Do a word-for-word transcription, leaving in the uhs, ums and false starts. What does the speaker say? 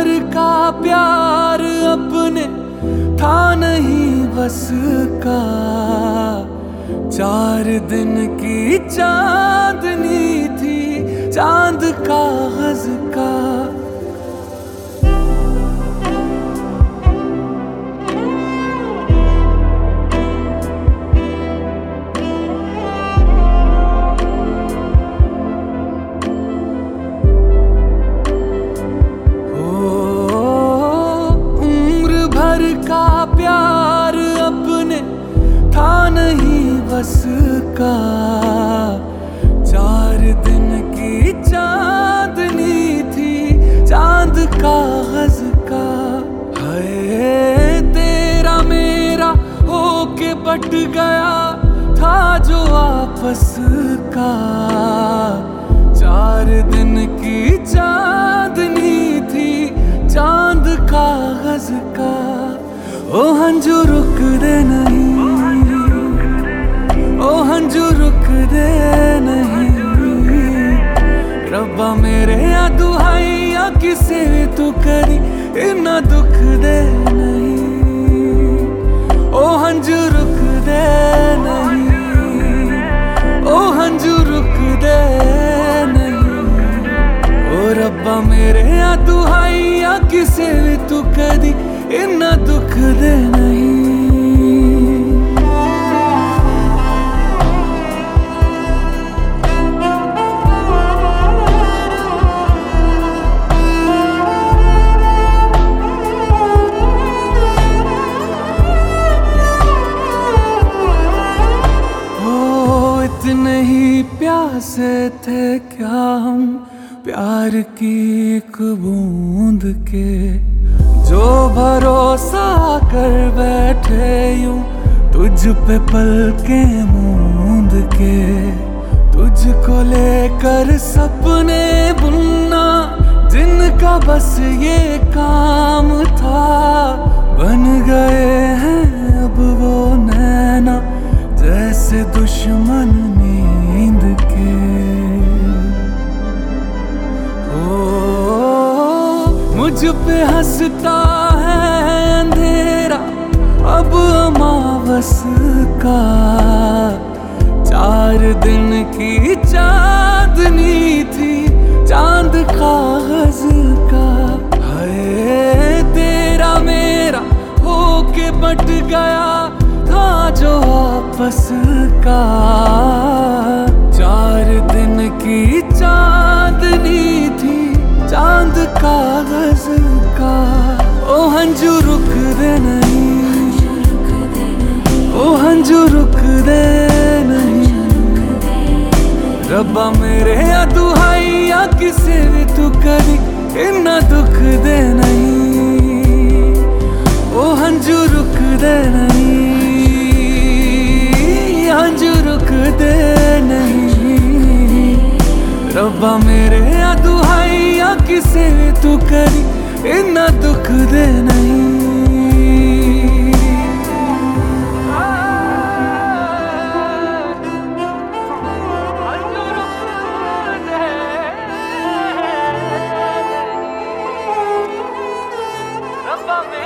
भर का प्यार अपने था नहीं बस का। चार दिन की चांदनी थी चांद कागज का। का प्यार अपने था नहीं बस का। चार दिन की चांदनी थी चांद कागज का। है तेरा मेरा होके बट गया था जो आपस का। चार दिन की चांदनी थी चांद कागज का। ओ हंजू रुक दे नहीं, ओ हंजू रुक दे नहीं। रब्बा मेरे या दुहाई या किसे भी तू करी इन्ना दुख दे नहीं। ओ हंजू रुक दे नहीं, ओ हंजू रुक दे नहीं। ओ रब्बा मेरे या दुहाई या किसे भी तू करी इन्ना दुख दे नहीं। ओ इतने ही प्यासे थे क्या हम प्यार की एक बूंद के। जो भरोसा कर बैठे यूं तुझ पे पलके मूंद के। तुझको लेकर सपने बुनना जिनका बस ये काम था। बन गए हैं अब वो नैना जैसे दुश्मन नींद के। मुझ पे हंसता है अंधेरा अब अमावस का। चार दिन की चांदनी थी चांद कागज का। है तेरा मेरा होके बट गया था जो आपस का। चार दिन की चांदनी थी चांद कागज का। ओ हंजू रुक दे नहीं, ओ हंजू रुक दे नहीं। रब्बा मेरे या दुहाई या किसे भी तू करी इन्ना दुख दे नहीं। ओ हंजू रुक दे नहीं, हंजू रुक दे नहीं। रब्बा मेरे या दुहाई या किसे भी तू करी इन्ना दुख दे नहीं। Love me.